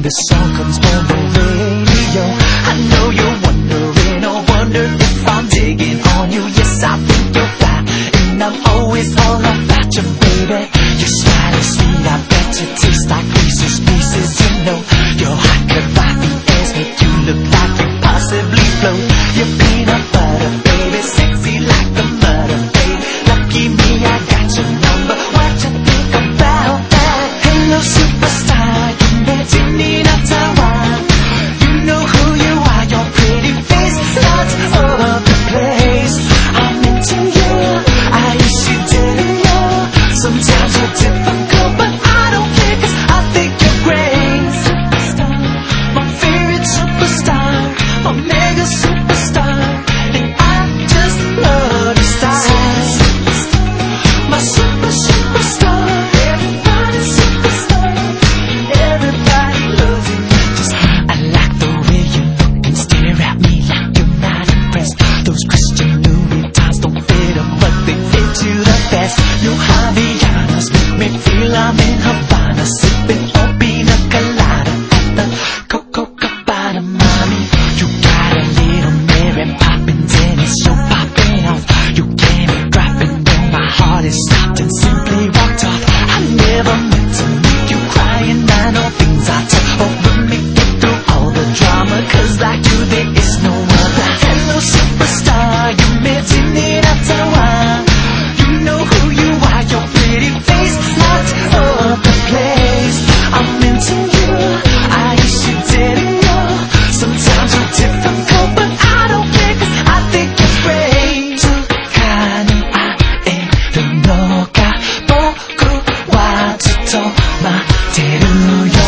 the song comes on the radio. I know you're wondering, or wonder if I'm digging on you. Yes, I think you're fly, and I'm always all about you, baby. Your smile is sweet, I bet you taste like Reese's Pieces. You know your hot Leviathan airs make you look like you possibly float. Your peanut butter, baby, sexy like the mother, baby. Lucky me, I got your number. What you think about that? Hello, superstar, you're meeting in a Taiwan. You know who you are, your pretty face starts all the place. I'm into you, I wish you didn't know. Sometimes you're difficult, but I don't care, 'cause I think you're great. Superstar, my favorite superstar, my mega superstar, and I just love your style. My superstar, everybody's superstar, everybody loves you. Just, I like the way you look and stare at me like you're not impressed. Those Christian Louboutins don't fit them, but they fit you the best. Your Havianas make me feel I'm in Havana, sipping on pina colada at the Copacabana, mommy. You got a little Mary Poppins and it's so popping off. You get me dropping when my heart is stopped and simply walked off. I never meant to make you cry, and I know things I tell help me get through all the drama, 'cause like you there is no other. Hello, superstar, you're meeting in a Taiwan. You know who you are, your pretty face lights up the place. I'm into you, I wish you didn't know. Sometimes you're difficult, but I don't care, 'cause I think you're great. 축하는 아에를 너가 보고 와주도 마대로요.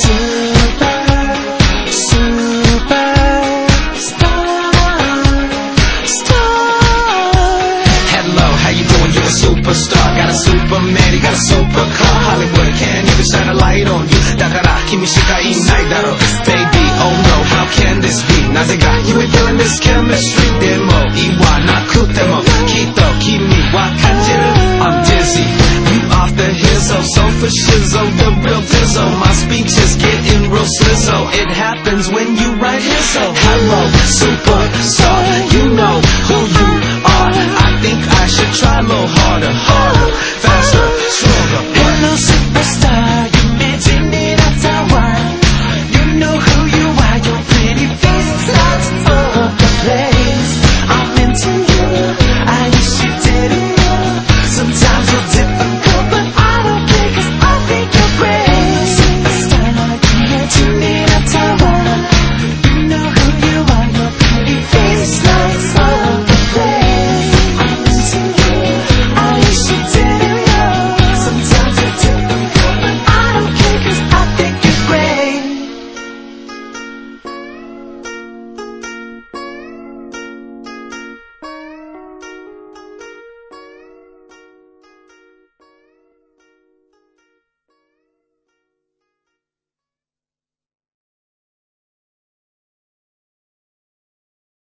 Hello, how you doing? You a superstar. Got a Superman, you got a supercar. Hollywood can't even shine a light on you. 다가라, kimi shiga inai daro. Baby, oh no, how can this be? 나제가 you ain't feeling this chemistry. 데모, 이와 나쿠테모, 키토, 키미와 간지를. I'm dizzy, you off the hizzo, so for shizzo, the real dizzo. My speech is getting real slizzo. It happens when you write hizzo. Hello, superstar, you know who you are. I think I should try a little harder, harder.